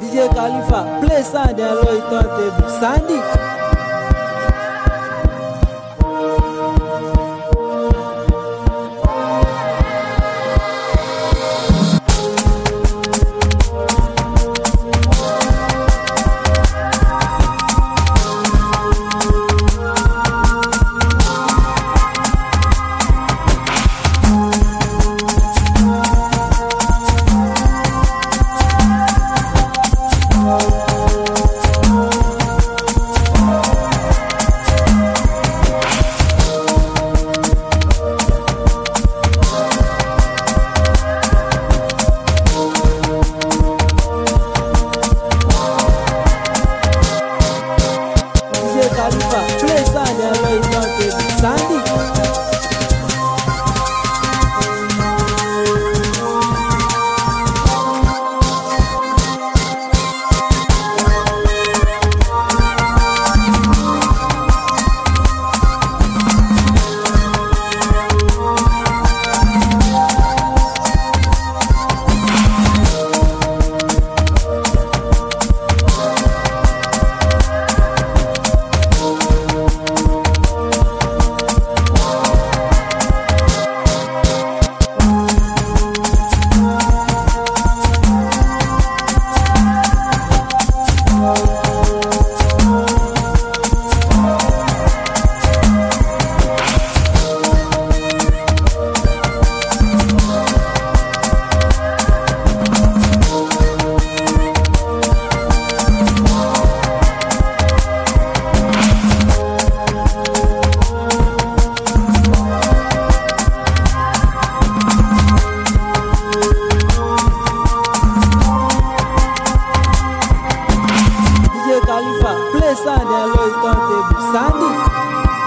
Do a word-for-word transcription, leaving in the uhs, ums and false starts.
D J Khalifa, play sound and roll it on table. Sandy. Khalifa, play sound and roll it on table. Sandy. Khalifa, play sound and roll it on table. Sandy.